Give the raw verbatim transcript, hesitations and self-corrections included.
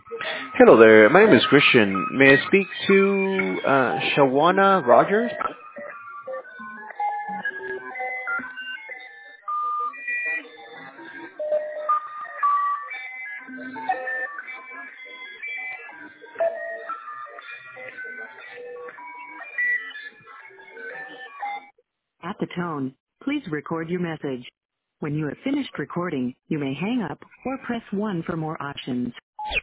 Hello there. My name is Christian. May I speak to uh, Shawana Rogers? At the tone, please record your message. When you have finished recording, you may hang up or press one for more options.